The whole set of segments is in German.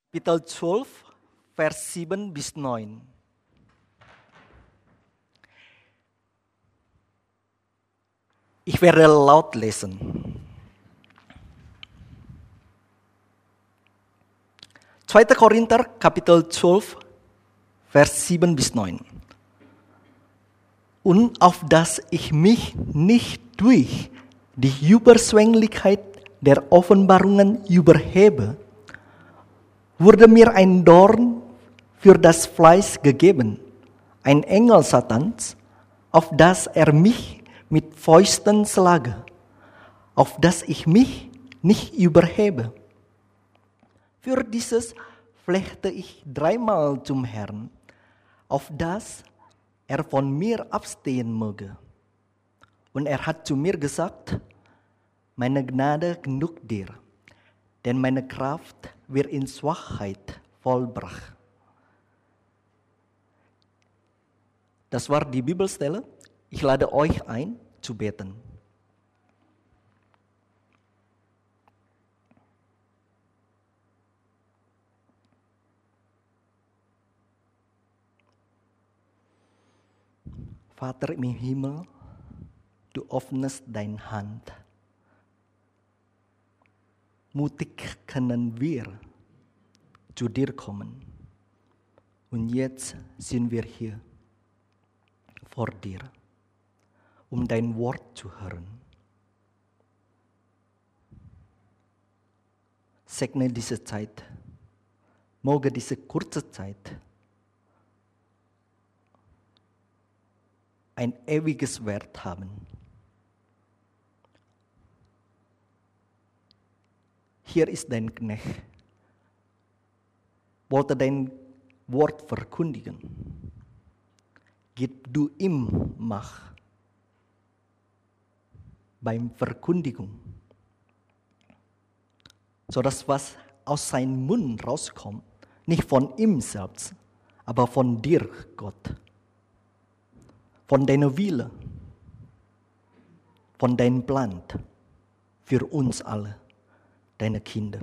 Kapitel 12, Vers 7 bis 9. Ich werde laut lesen. 2. Korinther, Kapitel 12, Vers 7 bis 9. Und auf dass ich mich nicht durch die Überschwänglichkeit der Offenbarungen überhebe, wurde mir ein Dorn für das Fleisch gegeben, ein Engel Satans, auf dass er mich mit Fäusten schlage, auf dass ich mich nicht überhebe. Für dieses flechte ich 3-mal zum Herrn, auf dass er von mir abstehen möge. Und er hat zu mir gesagt, meine Gnade genug dir, denn meine Kraft wird in Schwachheit vollbracht. Das war die Bibelstelle. Ich lade euch ein, zu beten. Vater im Himmel, du öffnest deine Hand. Mutig können wir zu dir kommen. Und jetzt sind wir hier vor dir, um dein Wort zu hören. Segne diese Zeit. Möge diese kurze Zeit ein ewiges Wert haben. Hier ist dein Knecht. Wollte dein Wort verkündigen. Gib du ihm Macht beim Verkündigung, sodass was aus seinem Mund rauskommt, nicht von ihm selbst, aber von dir, Gott. Von deiner Wille, von deinem Plan für uns alle, deine Kinder.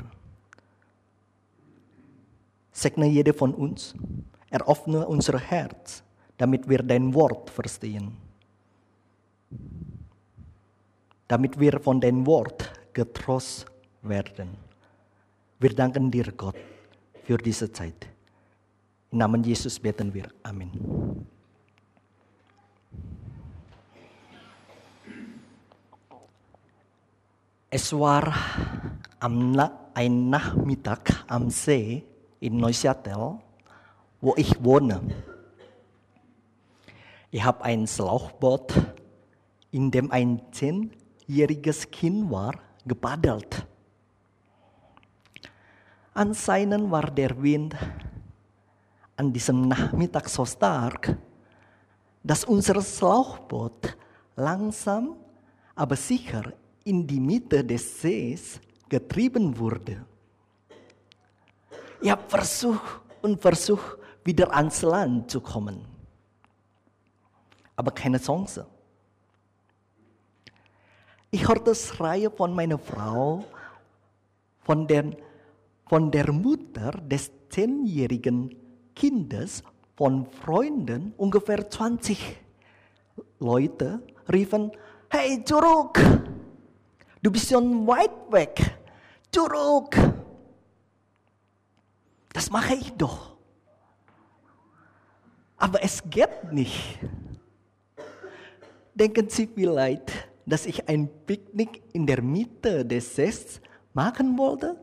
Segne jede von uns, eröffne unser Herz, damit wir dein Wort verstehen. Damit wir von deinem Wort getrost werden. Wir danken dir, Gott, für diese Zeit. Im Namen Jesus beten wir. Amen. Es war ein Nachmittag am See in Neuchâtel, wo ich wohne. Ich habe ein Schlauchboot, in dem ein 10-jähriges Kind war, gepaddelt. Anscheinend war der Wind an diesem Nachmittag so stark, dass unser Schlauchboot langsam, aber sicher in die Mitte des Sees getrieben wurde. Ich habe versucht, wieder ans Land zu kommen. Aber keine Chance. Ich hörte Schreie von meiner Frau, von der Mutter des 10-jährigen Kindes, von Freunden, ungefähr 20 Leute, riefen, hey, zurück! Du bist schon weit weg. Zurück. Das mache ich doch. Aber es geht nicht. Denken Sie vielleicht, dass ich ein Picknick in der Mitte des Sees machen wollte?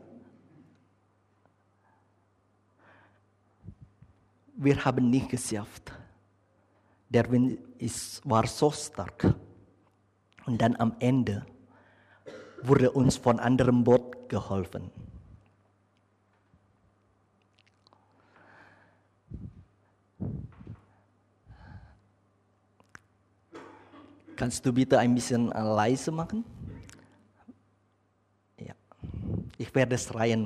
Wir haben nicht geschafft. Der Wind war so stark. Und dann am Ende wurde uns von anderem Boot geholfen. Kannst du bitte ein bisschen leise machen? Ja. Ich werde schreien,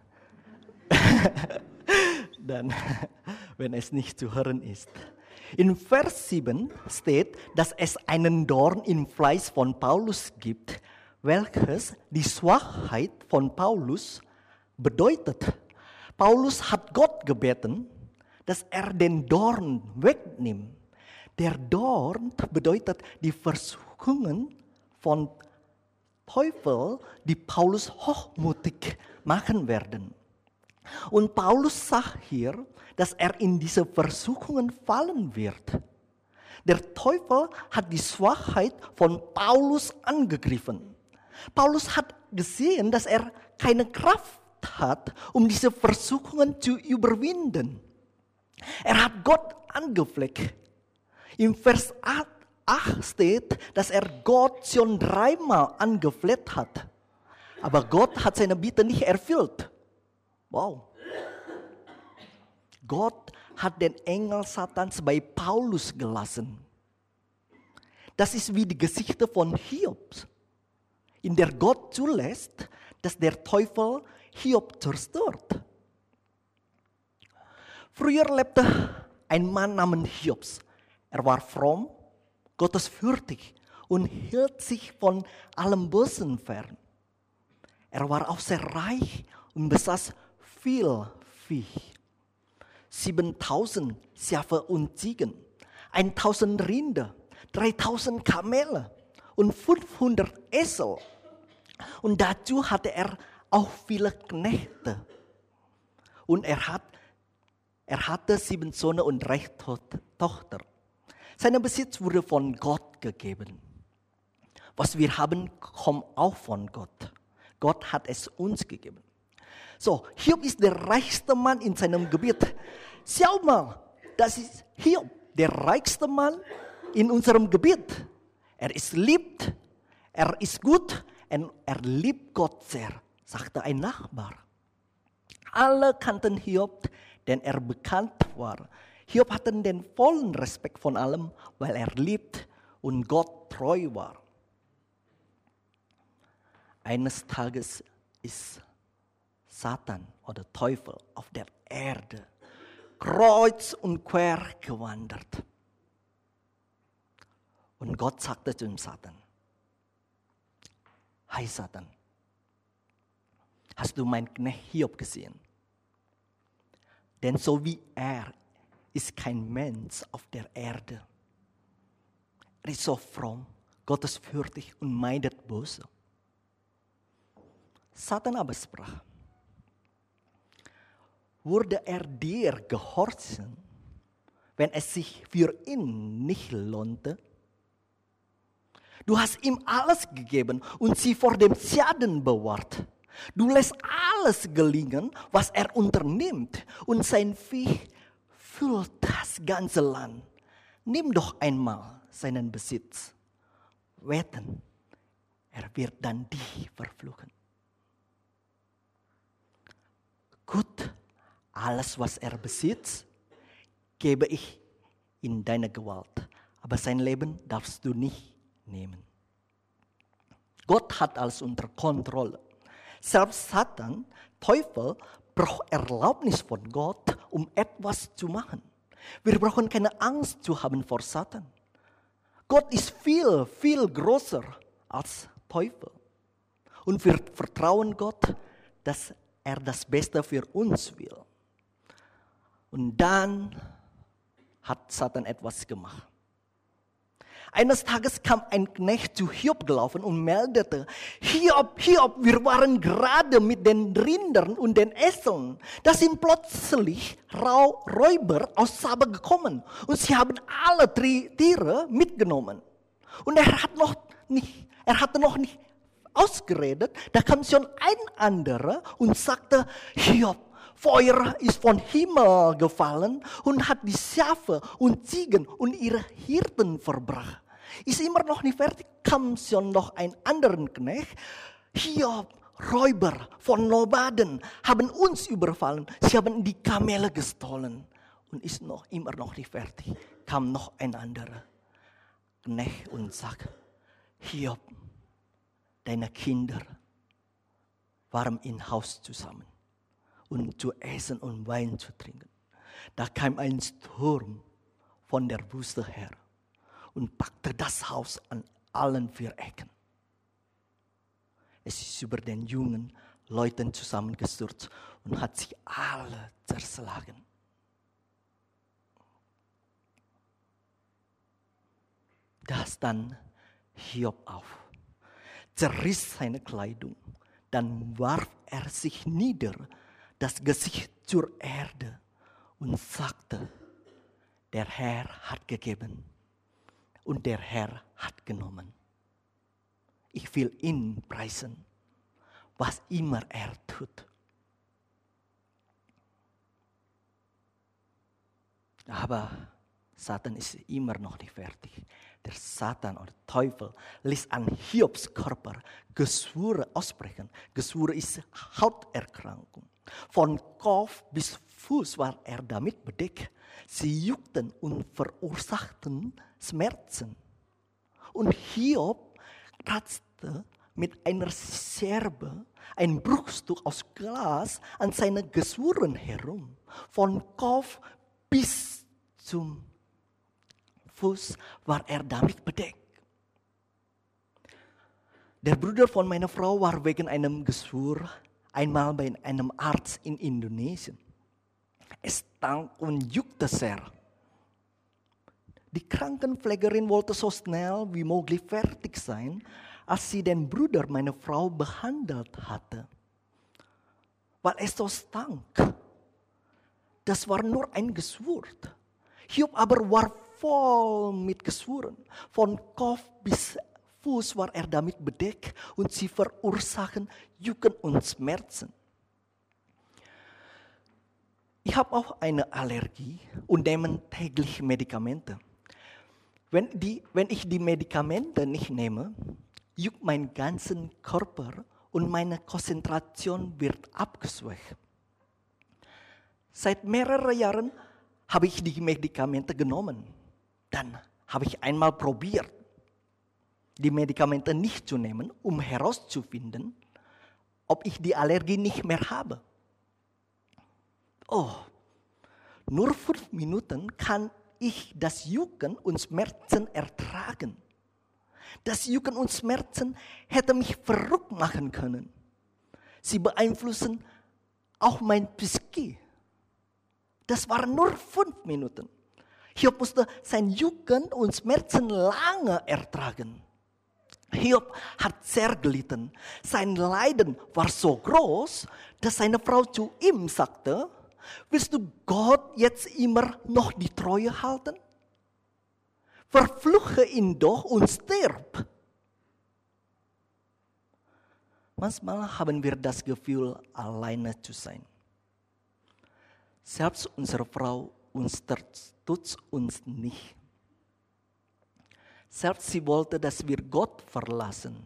wenn es nicht zu hören ist. In Vers 7 steht, dass es einen Dorn im Fleisch von Paulus gibt, welches die Schwachheit von Paulus bedeutet. Paulus hat Gott gebeten, dass er den Dorn wegnimmt. Der Dorn bedeutet die Versuchungen von Teufel, die Paulus hochmutig machen werden. Und Paulus sagt hier, dass er in diese Versuchungen fallen wird. Der Teufel hat die Schwachheit von Paulus angegriffen. Paulus hat gesehen, dass er keine Kraft hat, um diese Versuchungen zu überwinden. Er hat Gott angefleht. Im Vers 8 steht, dass er Gott schon 3-mal angefleht hat. Aber Gott hat seine Bitte nicht erfüllt. Wow. Gott hat den Engel Satans bei Paulus gelassen. Das ist wie die Geschichte von Hiob, in der Gott zulässt, dass der Teufel Hiob zerstört. Früher lebte ein Mann namens Hiob. Er war fromm, gottesfürchtig und hielt sich von allem Bösen fern. Er war auch sehr reich und besaß viel Vieh. 7000 Schafe und Ziegen, 1000 Rinder, 3000 Kamele und 500 Esel. Und dazu hatte er auch viele Knechte. Und er hatte 7 Söhne und 3 Tochter. Sein Besitz wurde von Gott gegeben. Was wir haben, kommt auch von Gott. Gott hat es uns gegeben. So, Hiob ist der reichste Mann in seinem Gebiet. Schau mal, das ist Hiob, der reichste Mann in unserem Gebiet. Er ist liebt, er ist gut und er liebt Gott sehr, sagte ein Nachbar. Alle kannten Hiob, denn er bekannt war. Hiob hatte den vollen Respekt von allem, weil er liebt und Gott treu war. Eines Tages ist Satan oder Teufel auf der Erde kreuz und quer gewandert. Und Gott sagte zu Satan: Hey Satan, hast du meinen Knecht Hiob gesehen? Denn so wie er ist kein Mensch auf der Erde. Er ist so fromm, gottesfürchtig und meidet Böse. Satan aber sprach: Würde er dir gehorchen, wenn es sich für ihn nicht lohnte? Du hast ihm alles gegeben und sie vor dem Schaden bewahrt. Du lässt alles gelingen, was er unternimmt, und sein Vieh füllt das ganze Land. Nimm doch einmal seinen Besitz. Wetten, er wird dann dich verfluchen. Gut, alles, was er besitzt, gebe ich in deine Gewalt. Aber sein Leben darfst du nicht nehmen. Gott hat alles unter Kontrolle. Selbst Satan, Teufel, braucht Erlaubnis von Gott, um etwas zu machen. Wir brauchen keine Angst zu haben vor Satan. Gott ist viel, viel größer als Teufel. Und wir vertrauen Gott, dass er das Beste für uns will. Und dann hat Satan etwas gemacht. Eines Tages kam ein Knecht zu Hiob gelaufen und meldete: Hiob, Hiob, wir waren gerade mit den Rindern und den Eseln. Da sind plötzlich Räuber aus Saba gekommen und sie haben alle Tiere mitgenommen. Und er hatte noch nicht ausgeredet, da kam schon ein anderer und sagte: Hiob, Feuer ist vom Himmel gefallen und hat die Schafe und Ziegen und ihre Hirten verbracht. Ist immer noch nicht fertig, kam schon noch ein anderer Knecht. Hiob, Räuber von Nomaden haben uns überfallen. Sie haben die Kamele gestohlen. Und ist immer noch nicht fertig. Kam noch ein anderer Knecht und sagt: Hiob, deine Kinder waren im Haus zusammen, und zu essen und Wein zu trinken. Da kam ein Sturm von der Wüste her und packte das Haus an allen 4 Ecken. Es ist über den Jungen Leuten zusammengestürzt und hat sie alle zerschlagen. Da stand Hiob auf, zerriss seine Kleidung, dann warf er sich nieder, das Gesicht zur Erde und sagte, der Herr hat gegeben und der Herr hat genommen. Ich will ihn preisen, was immer er tut. Aber Satan ist immer noch nicht fertig. Der Satan oder Teufel ließ an Hiobs Körper Geschwüre aussprechen. Geschwüre ist Hauterkrankung. Von Kopf bis Fuß war er damit bedeckt. Sie juckten und verursachten Schmerzen. Und Hiob kratzte mit einer Scherbe ein Bruchstück aus Glas an seinen Geschwüren herum. Von Kopf bis zum Fuß war er damit bedeckt. Der Bruder von meiner Frau war wegen einem Geschwür einmal bei einem Arzt in Indonesien. Es stank und juckte sehr. Die Krankenpflegerin wollte so schnell wie möglich fertig sein, als sie den Bruder meiner Frau behandelt hatte. Weil es so stank. Das war nur ein Geschwür. Hiob aber war voll mit Geschwüren. Von Kopf bis Fuß war er damit bedeckt und sie verursachen Jucken und Schmerzen. Ich habe auch eine Allergie und nehme täglich Medikamente. Wenn ich die Medikamente nicht nehme, juckt mein ganzen Körper und meine Konzentration wird abgeschwächt. Seit mehreren Jahren habe ich die Medikamente genommen. Dann habe ich einmal probiert, die Medikamente nicht zu nehmen, um herauszufinden, ob ich die Allergie nicht mehr habe. Oh, nur 5 Minuten kann ich das Jucken und Schmerzen ertragen. Das Jucken und Schmerzen hätte mich verrückt machen können. Sie beeinflussen auch mein Psyche. Das waren nur 5 Minuten. Hiob musste sein Jucken und Schmerzen lange ertragen. Hiob hat sehr gelitten. Sein Leiden war so groß, dass seine Frau zu ihm sagte, willst du Gott jetzt immer noch die Treue halten? Verfluche ihn doch und stirb. Manchmal haben wir das Gefühl, alleine zu sein. Selbst unsere Frau unterstützt uns nicht. Selbst sie wollte, dass wir Gott verlassen.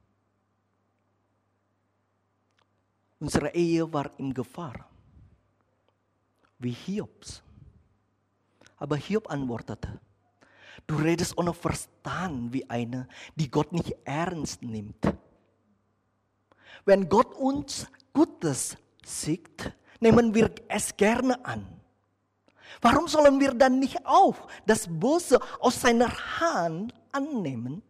Unsere Ehe war in Gefahr. Wie Hiobs. Aber Hiob antwortete, du redest ohne Verstand wie eine, die Gott nicht ernst nimmt. Wenn Gott uns Gutes schickt, nehmen wir es gerne an. Warum sollen wir dann nicht auch das Böse aus seiner Hand annehmen?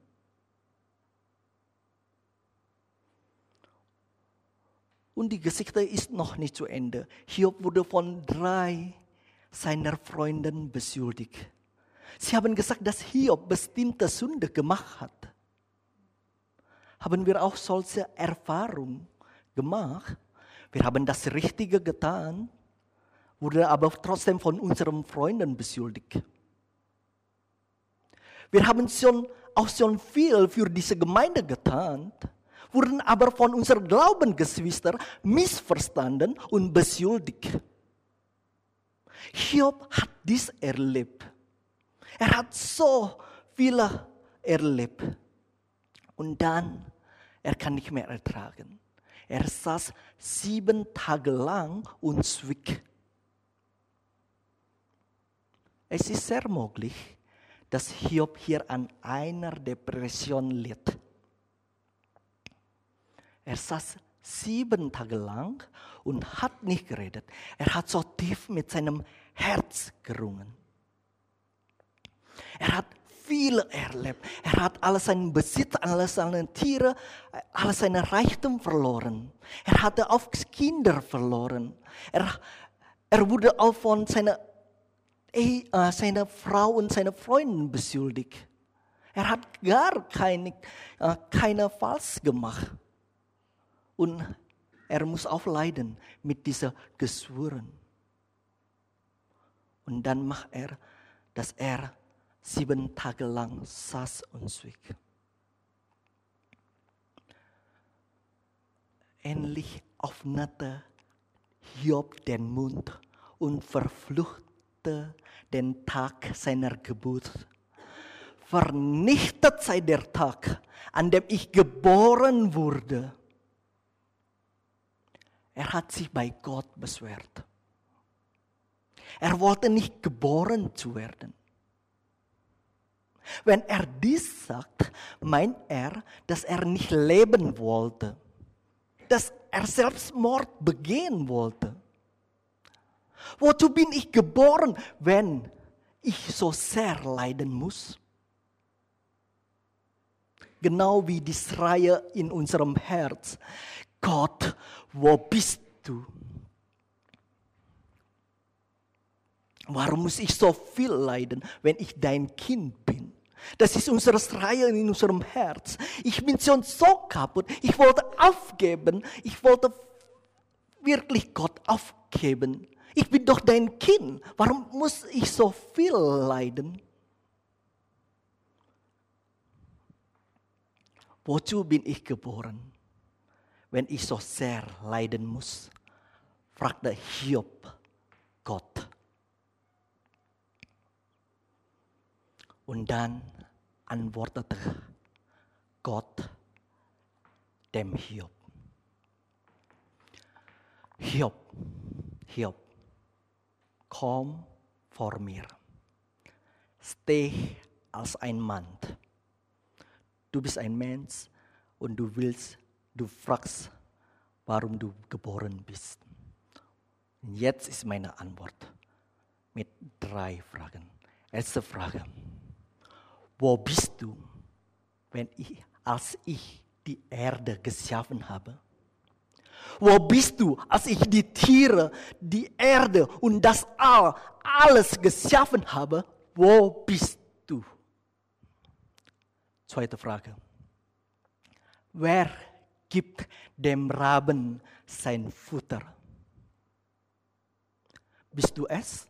Und die Geschichte ist noch nicht zu Ende. Hiob wurde von 3 seiner Freunden beschuldigt. Sie haben gesagt, dass Hiob bestimmte Sünde gemacht hat. Haben wir auch solche Erfahrungen gemacht? Wir haben das Richtige getan, wurde aber trotzdem von unseren Freunden beschuldigt. Wir haben auch schon viel für diese Gemeinde getan, wurden aber von unseren Glaubensgeschwistern missverstanden und beschuldigt. Hiob hat dies erlebt. Er hat so viele erlebt. Und dann, er kann nicht mehr ertragen. Er saß 7 Tage lang und schwieg. Es ist sehr möglich, dass Hiob hier an einer Depression litt. Er saß 7 Tage lang und hat nicht geredet. Er hat so tief mit seinem Herz gerungen. Er hat viel erlebt. Er hat alles seinen Besitz, alles seine Tiere, alles seine Reichtum verloren. Er hatte auch Kinder verloren. Er wurde auch von seiner Frau und seiner Freundin beschuldigt. Er hat gar keine Falsch gemacht. Und er muss auch leiden mit dieser Geschwüren. Und dann macht er, dass er 7 Tage lang saß und schwieg. Endlich öffnete Hiob den Mund und verfluchte den Tag seiner Geburt. Vernichtet sei der Tag, an dem ich geboren wurde. Er hat sich bei Gott beschwert. Er wollte nicht geboren zu werden. Wenn er dies sagt, meint er, dass er nicht leben wollte. Dass er Selbstmord begehen wollte. Wozu bin ich geboren, wenn ich so sehr leiden muss? Genau wie die Schreie in unserem Herz. Gott, wo bist du? Warum muss ich so viel leiden, wenn ich dein Kind bin? Das ist unsere Schreie in unserem Herz. Ich bin schon so kaputt. Ich wollte aufgeben. Ich wollte wirklich Gott aufgeben. Ich bin doch dein Kind. Warum muss ich so viel leiden? Wozu bin ich geboren, wenn ich so sehr leiden muss? Fragte Hiob Gott. Und dann antwortete Gott dem Hiob. Hiob, komm vor mir. Steh als ein Mann. Du bist ein Mensch und du fragst, warum du geboren bist. Und jetzt ist meine Antwort mit 3 Fragen. Erste Frage. Wo bist du, als ich die Erde geschaffen habe? Wo bist du, als ich die Tiere, die Erde und das alles geschaffen habe? Wo bist du? Zweite Frage. Wer gibt dem Raben sein Futter? Bist du es?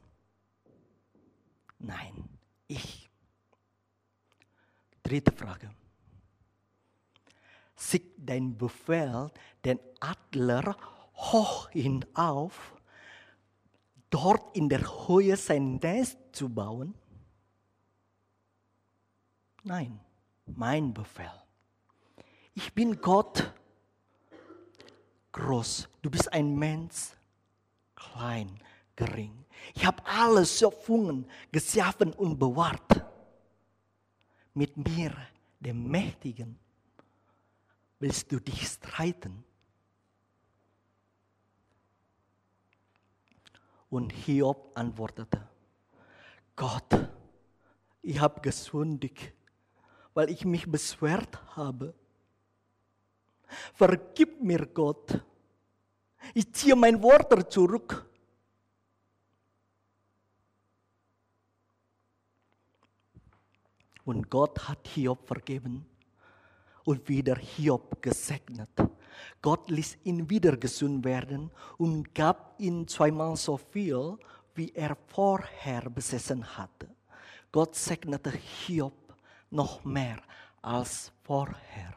Nein, ich. Dritte Frage. Schickt dein Befehl den Adler hoch hinauf, dort in der Höhe sein Nest zu bauen? Nein, mein Befehl. Ich bin Gott, groß. Du bist ein Mensch, klein, gering. Ich habe alles Schöpfungen geschaffen und bewahrt. Mit mir, dem Mächtigen, willst du dich streiten? Und Hiob antwortete, Gott, ich habe gesündigt, weil ich mich beschwert habe. Vergib mir, Gott. Ich ziehe mein Wort zurück. Und Gott hat Hiob vergeben und wieder Hiob gesegnet. Gott ließ ihn wieder gesund werden und gab ihm 2-mal so viel, wie er vorher besessen hatte. Gott segnete Hiob noch mehr als vorher.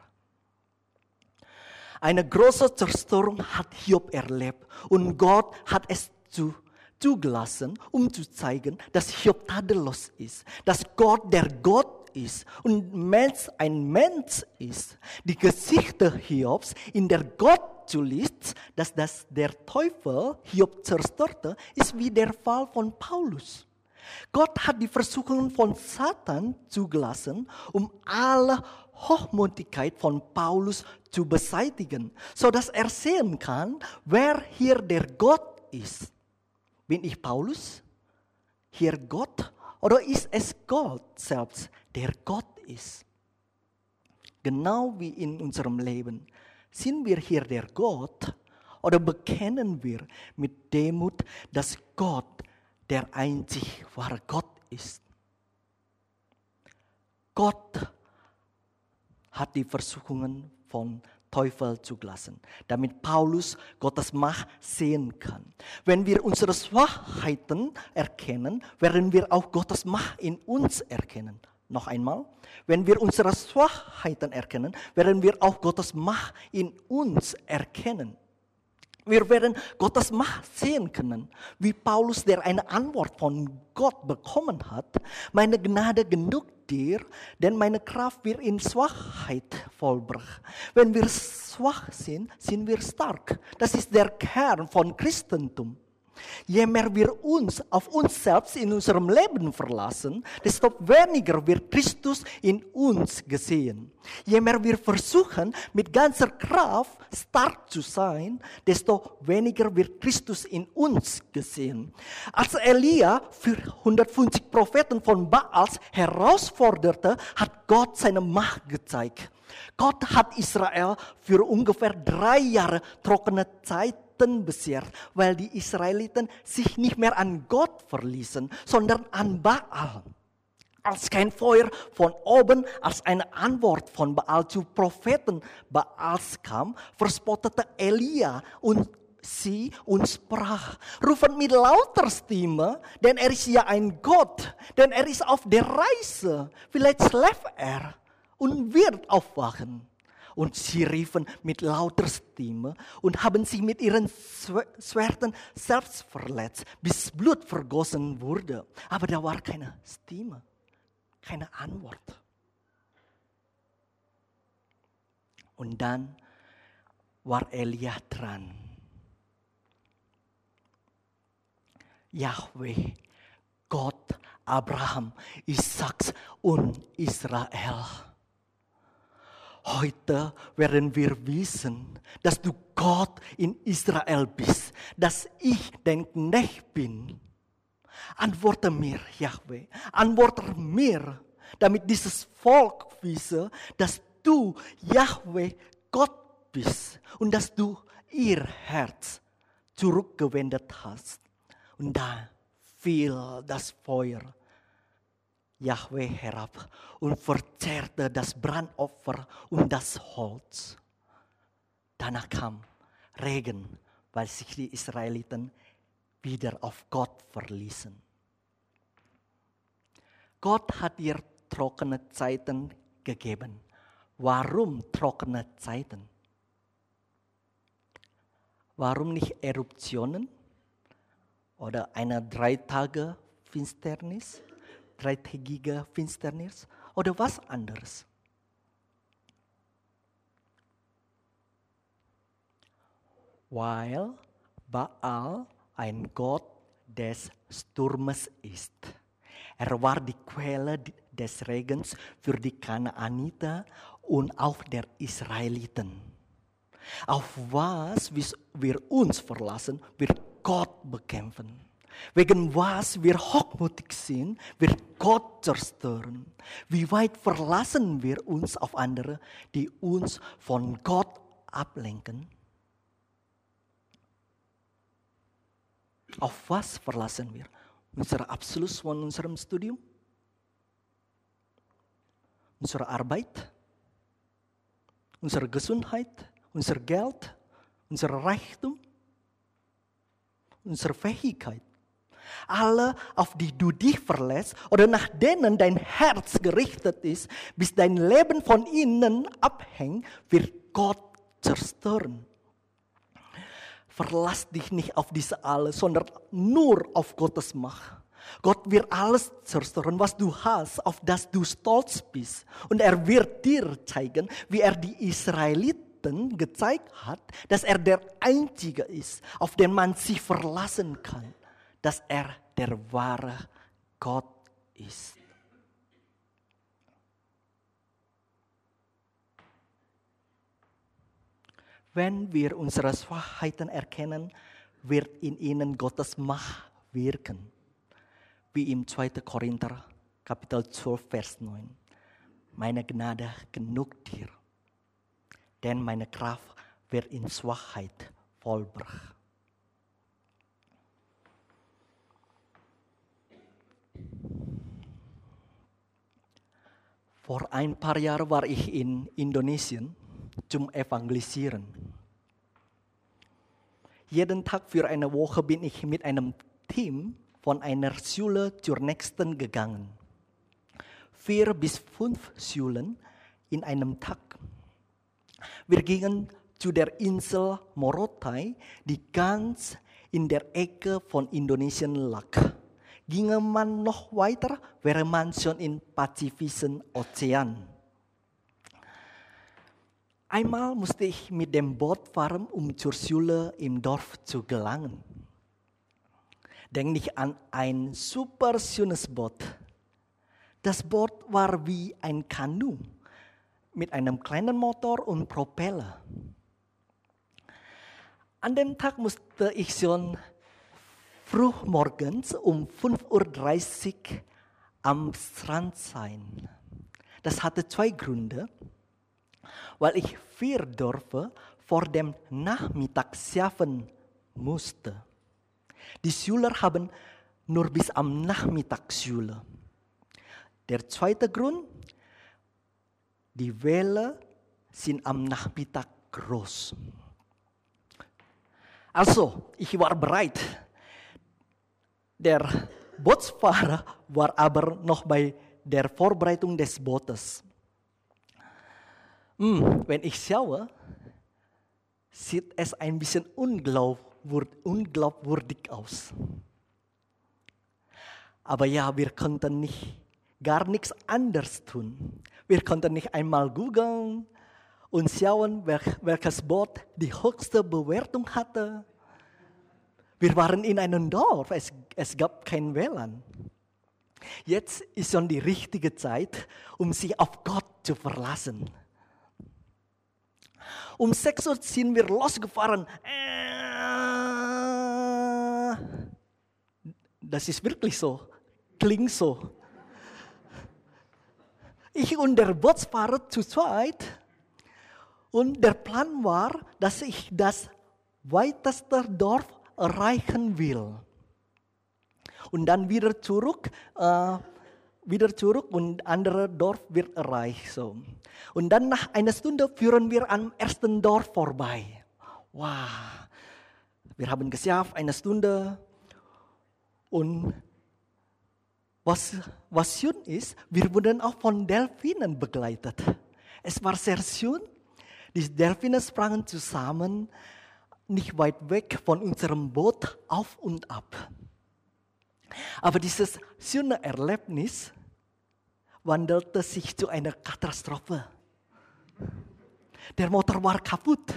Eine große Zerstörung hat Hiob erlebt und Gott hat es zugelassen, um zu zeigen, dass Hiob tadellos ist, dass Gott der Gott ist und Mensch ein Mensch ist. Die Geschichte Hiobs, in der Gott zulässt, dass der Teufel Hiob zerstörte, ist wie der Fall von Paulus. Gott hat die Versuchungen von Satan zugelassen, um alle Hochmütigkeit von Paulus zu beseitigen, sodass er sehen kann, wer hier der Gott ist. Bin ich Paulus? Hier Gott? Oder ist es Gott selbst, der Gott ist. Genau wie in unserem Leben. Sind wir hier der Gott oder bekennen wir mit Demut, dass Gott der einzig wahre Gott ist? Gott hat die Versuchungen von Teufel zugelassen, damit Paulus Gottes Macht sehen kann. Wenn wir unsere Schwachheiten erkennen, werden wir auch Gottes Macht in uns erkennen. Noch einmal, wenn wir unsere Schwachheiten erkennen, werden wir auch Gottes Macht in uns erkennen. Wir werden Gottes Macht sehen können, wie Paulus, der eine Antwort von Gott bekommen hat. Meine Gnade genügt dir, denn meine Kraft wird in Schwachheit vollbracht. Wenn wir schwach sind, sind wir stark. Das ist der Kern von Christentum. Je mehr wir uns auf uns selbst in unserem Leben verlassen, desto weniger wird Christus in uns gesehen. Je mehr wir versuchen, mit ganzer Kraft stark zu sein, desto weniger wird Christus in uns gesehen. Als Elia für 150 Propheten von Baals herausforderte, hat Gott seine Macht gezeigt. Gott hat Israel für ungefähr 3 Jahre trockene Zeit beschert, weil die Israeliten sich nicht mehr an Gott verließen, sondern an Baal. Als kein Feuer von oben, als eine Antwort von Baal zu Propheten Baals kam, verspottete Elia und sie und sprach: Rufet mit lauter Stimme, denn er ist ja ein Gott, denn er ist auf der Reise. Vielleicht schläft er und wird aufwachen. Und sie riefen mit lauter Stimme und haben sich mit ihren Schwertern selbst verletzt, bis Blut vergossen wurde. Aber da war keine Stimme, keine Antwort. Und dann war Elia dran. Yahweh, Gott Abraham, Isaaks und Israel. Heute werden wir wissen, dass du Gott in Israel bist, dass ich dein Knecht bin. Antworte mir, Yahweh, antworte mir, damit dieses Volk wisse, dass du, Yahweh, Gott bist und dass du ihr Herz zurückgewendet hast. Und da fiel das Feuer Yahweh herab und verzehrte das Brandopfer und das Holz. Danach kam Regen, weil sich die Israeliten wieder auf Gott verließen. Gott hat dir trockene Zeiten gegeben. Warum trockene Zeiten? Warum nicht Eruptionen oder eine 3 Tage Finsternis? 3-tägige Finsternis oder was anderes? Weil Baal ein Gott des Sturmes ist. Er war die Quelle des Regens für die Kanaaniter und auch der Israeliten. Auf was wir uns verlassen, wird Gott bekämpfen. Wegen was wir hochmutig sind, wird Gott zerstören. Wie weit verlassen wir uns auf andere, die uns von Gott ablenken? Auf was verlassen wir? Unser Abschluss von unserem Studium? Unsere Arbeit? Unsere Gesundheit? Unser Geld? Unser Reichtum? Unsere Fähigkeit? Alle, auf die du dich verlässt oder nach denen dein Herz gerichtet ist, bis dein Leben von ihnen abhängt, wird Gott zerstören. Verlass dich nicht auf diese alle, sondern nur auf Gottes Macht. Gott wird alles zerstören, was du hast, auf das du stolz bist. Und er wird dir zeigen, wie er die Israeliten gezeigt hat, dass er der Einzige ist, auf den man sich verlassen kann. Dass er der wahre Gott ist. Wenn wir unsere Schwachheiten erkennen, wird in ihnen Gottes Macht wirken. Wie im 2. Korinther, Kapitel 12, Vers 9. meine Gnade genügt dir, denn meine Kraft wird in Schwachheit vollbracht. Vor ein paar Jahren war ich in Indonesien zum Evangelisieren. Jeden Tag für eine Woche bin ich mit einem Team von einer Schule zur nächsten gegangen. 4 bis 5 Schulen in einem Tag. Wir gingen zu der Insel Morotai, die ganz in der Ecke von Indonesien lag. Ginge man noch weiter, wäre man schon im Pazifischen Ozean. Einmal musste ich mit dem Boot fahren, um zur Schule im Dorf zu gelangen. Denk nicht an ein super schönes Boot. Das Boot war wie ein Kanu mit einem kleinen Motor und Propeller. An dem Tag musste ich schon früh morgens um 5:30 Uhr am Strand sein. Das hatte 2 Gründe, weil ich 4 Dörfer vor dem Nachmittag schaffen musste. Die Schüler haben nur bis am Nachmittag Schule. Der zweite Grund, die Wellen sind am Nachmittag groß. Also, ich war bereit. Der Bootsfahrer war aber noch bei der Vorbereitung des Bootes. Wenn ich schaue, sieht es ein bisschen unglaubwürdig aus. Aber ja, wir konnten gar nichts anderes tun. Wir konnten nicht einmal googeln und schauen, welches Boot die höchste Bewertung hatte. Wir waren in einem Dorf, es gab kein WLAN. Jetzt ist schon die richtige Zeit, um sich auf Gott zu verlassen. Um 6 Uhr sind wir losgefahren. Das ist wirklich so, klingt so. Ich und der Bootsfahrer zu zweit. Und der Plan war, dass ich das weiteste Dorf erreichen will. Und dann wieder zurück und andere Dorf wird erreicht. So. Und dann nach einer Stunde führen wir am ersten Dorf vorbei. Wow, wir haben geschafft, eine Stunde. Und was schön ist, wir wurden auch von Delfinen begleitet. Es war sehr schön. Die Delfine sprangen zusammen, nicht weit weg von unserem Boot auf und ab. Aber dieses schöne Erlebnis wandelte sich zu einer Katastrophe. Der Motor war kaputt.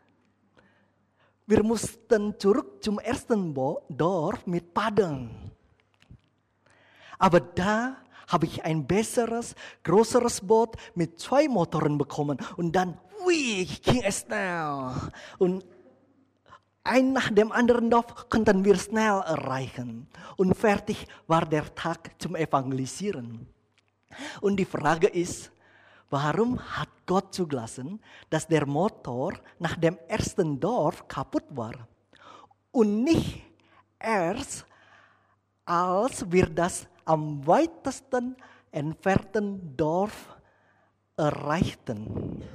Wir mussten zurück zum ersten Dorf mit Paddeln. Aber da habe ich ein besseres, größeres Boot mit 2 Motoren bekommen. Und dann, ging es schnell. Und ein nach dem anderen Dorf konnten wir schnell erreichen. Und fertig war der Tag zum Evangelisieren. Und die Frage ist, warum hat Gott zugelassen, dass der Motor nach dem ersten Dorf kaputt war? Und nicht erst, als wir das am weitesten entfernten Dorf erreichten.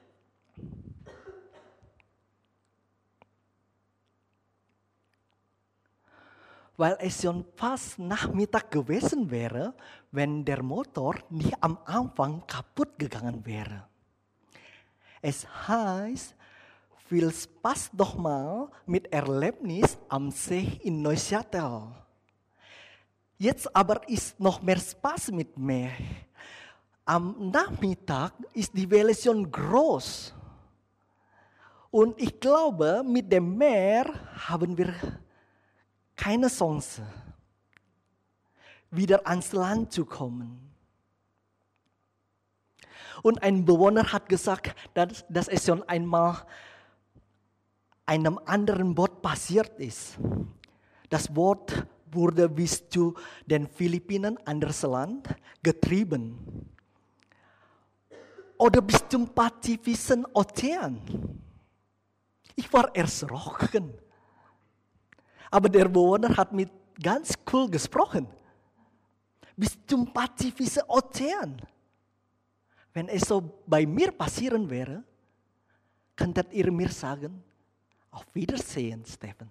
Weil es schon fast Nachmittag gewesen wäre, wenn der Motor nicht am Anfang kaputt gegangen wäre. Es heißt, viel Spaß doch mal mit Erlebnis am See in Neuchâtel. Jetzt aber ist noch mehr Spaß mit Meer. Am Nachmittag ist die Welle schon groß. Und ich glaube, mit dem Meer haben wir keine Chance, wieder ans Land zu kommen. Und ein Bewohner hat gesagt, dass es schon einmal einem anderen Boot passiert ist. Das Boot wurde bis zu den Philippinen an das Land getrieben. Oder bis zum Pazifischen Ozean. Ich war erschrocken. Aber der Bewohner hat mit ganz cool gesprochen. Bis zum Pazifischen Ozean. Wenn es so bei mir passieren wäre, könntet ihr mir sagen, auf Wiedersehen, Stefan.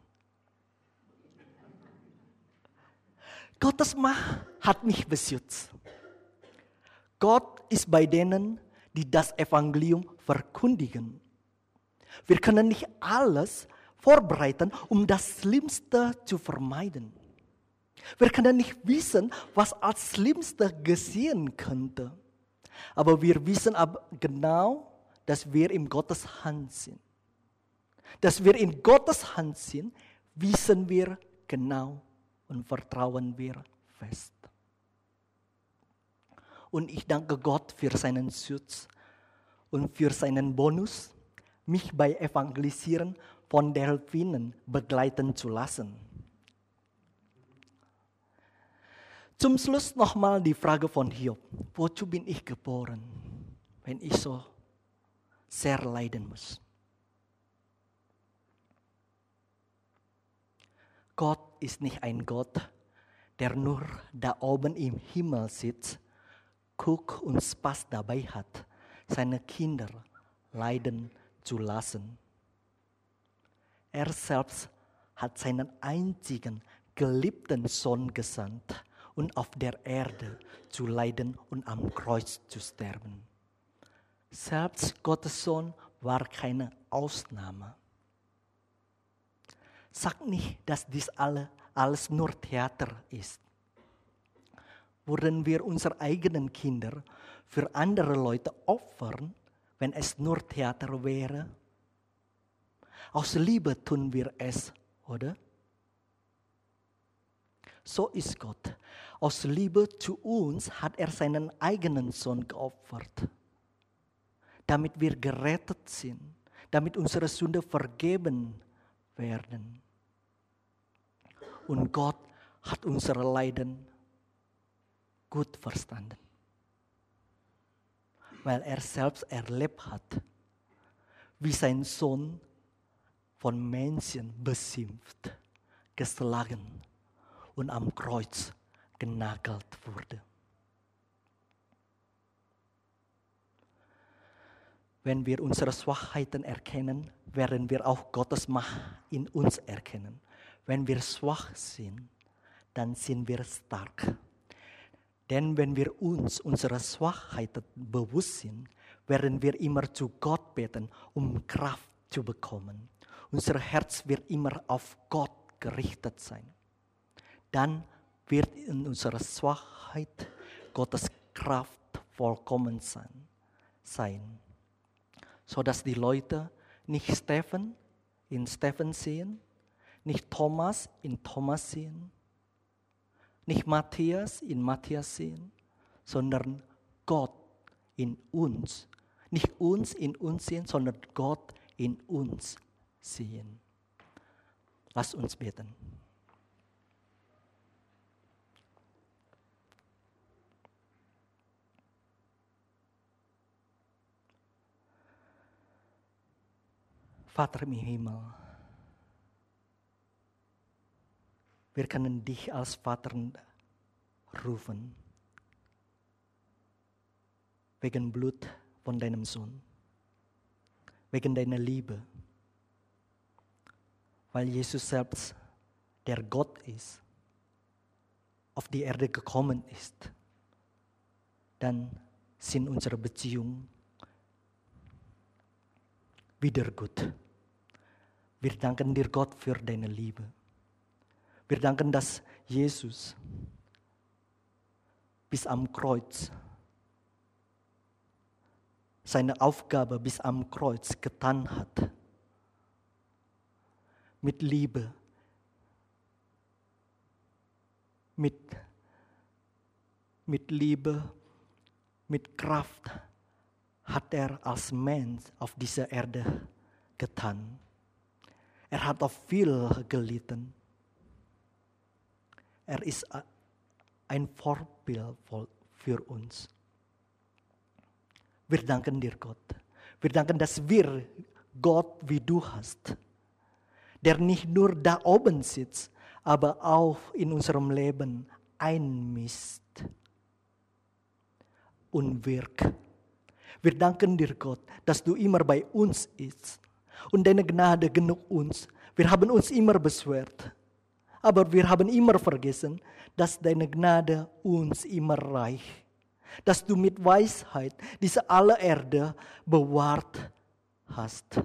Gottes Macht hat mich beschützt. Gott ist bei denen, die das Evangelium verkündigen. Wir können nicht alles vorbereiten, um das Schlimmste zu vermeiden. Wir können nicht wissen, was als Schlimmste geschehen könnte. Aber wir wissen genau, dass wir in Gottes Hand sind. Dass wir in Gottes Hand sind, wissen wir genau und vertrauen wir fest. Und ich danke Gott für seinen Schutz und für seinen Bonus, mich bei Evangelisieren von Delfinen begleiten zu lassen. Zum Schluss nochmal die Frage von Hiob. Wozu bin ich geboren, wenn ich so sehr leiden muss? Gott ist nicht ein Gott, der nur da oben im Himmel sitzt, guckt und Spaß dabei hat, seine Kinder leiden zu lassen. Er selbst hat seinen einzigen geliebten Sohn gesandt, und auf der Erde zu leiden und am Kreuz zu sterben. Selbst Gottes Sohn war keine Ausnahme. Sag nicht, dass dies alles nur Theater ist. Würden wir unsere eigenen Kinder für andere Leute opfern, wenn es nur Theater wäre? Aus Liebe tun wir es, oder? So ist Gott. Aus Liebe zu uns hat er seinen eigenen Sohn geopfert, damit wir gerettet sind, damit unsere Sünde vergeben werden. Und Gott hat unsere Leiden gut verstanden, weil er selbst erlebt hat, wie sein Sohn von Menschen beschimpft, geschlagen und am Kreuz genagelt wurde. Wenn wir unsere Schwachheiten erkennen, werden wir auch Gottes Macht in uns erkennen. Wenn wir schwach sind, dann sind wir stark. Denn wenn wir uns unserer Schwachheiten bewusst sind, werden wir immer zu Gott beten, um Kraft zu bekommen. Unser Herz wird immer auf Gott gerichtet sein. Dann wird in unserer Schwachheit Gottes Kraft vollkommen sein. Sodass die Leute nicht Stephan in Stephan sehen, nicht Thomas in Thomas sehen, nicht Matthias in Matthias sehen, sondern Gott in uns. Nicht uns in uns sehen, sondern Gott in uns sehen. Lasst uns beten. Vater im Himmel, wir können dich als Vater rufen, wegen Blut von deinem Sohn, wegen deiner Liebe, weil Jesus selbst, der Gott ist, auf die Erde gekommen ist. Dann sind unsere Beziehungen wieder gut. Wir danken dir, Gott, für deine Liebe. Wir danken, dass Jesus bis am Kreuz seine Aufgabe bis am Kreuz getan hat. Mit Liebe, mit Liebe, mit Kraft hat er als Mensch auf dieser Erde getan. Er hat auf viel gelitten. Er ist ein Vorbild für uns. Wir danken dir, Gott. Wir danken, dass wir Gott wie du hast, der nicht nur da oben sitzt, aber auch in unserem Leben einmisst und wirkt. Wir danken dir, Gott, dass du immer bei uns bist und deine Gnade genug uns. Wir haben uns immer beschwert, aber wir haben immer vergessen, dass deine Gnade uns immer reicht. Dass du mit Weisheit diese alle Erde bewahrt hast.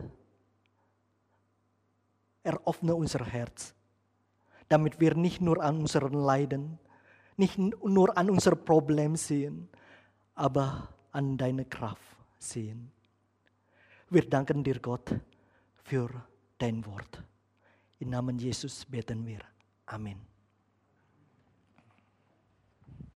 Eröffne unser Herz, damit wir nicht nur an unseren Leiden, nicht nur an unser Problem sehen, aber an deine Kraft sehen. Wir danken dir, Gott, für dein Wort. Im Namen Jesus beten wir. Amen.